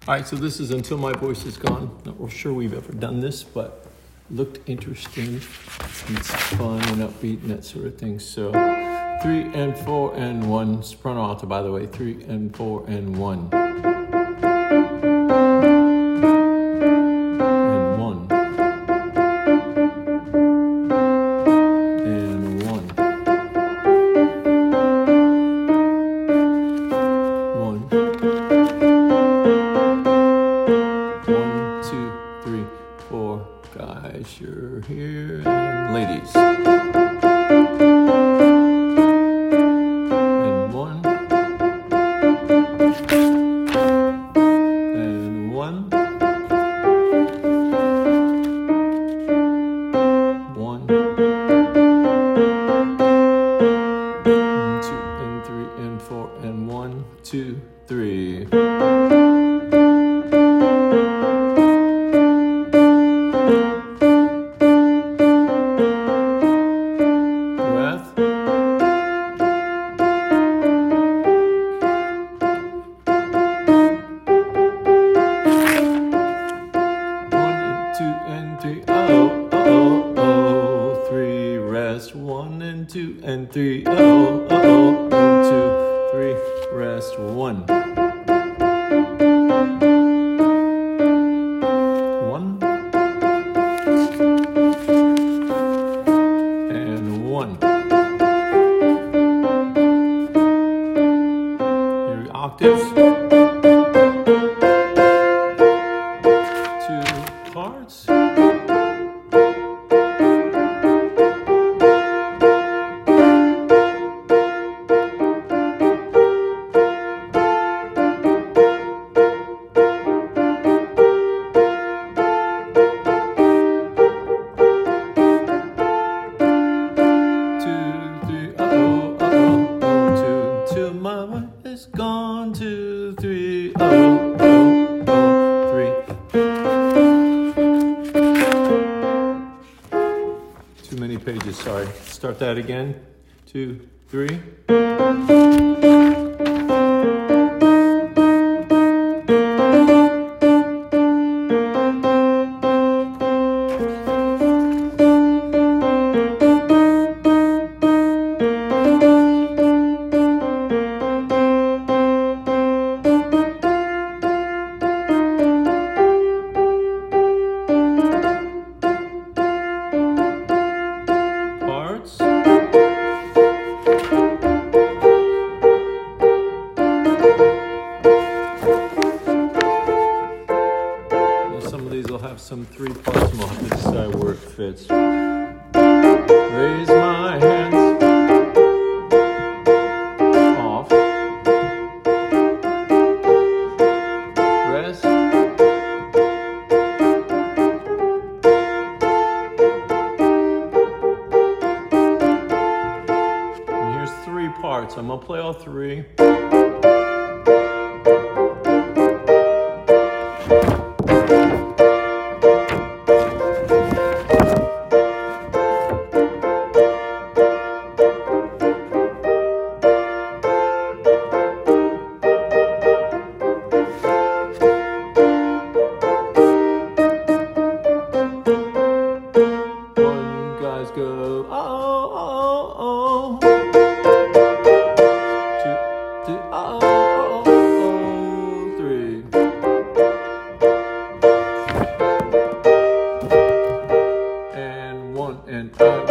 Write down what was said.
All right, so this is Until My Voice Is Gone. Not real sure we've ever done this, but looked interesting. It's fun and upbeat and that sort of thing. So 3 and 4 and 1. Soprano alto, by the way. 3 and 4 and 1. And 1. And 1. 1. 1, 2, 3, 4. Guys, you're here. And ladies. And 1. And 1. 1. 2 and 3 and 4 and 1, 2, 3. Oh, oh, oh, 3, rest. 1 and 2 and 3. Oh, oh, oh, 2, 3, rest. 1. 1. And 1. Here are octaves. 2 parts. Till my mind is gone. 2, 3, oh, oh, oh, 3. Too many pages, sorry. Start that again. 2, 3. Some of these will have some 3 parts and we'll have to decide where it fits. Raise my hands off. Rest. And here's 3 parts. I'm gonna play all 3. Guys go, oh, oh, oh. 2, 2, oh, oh, oh, 3. And 1 and 5.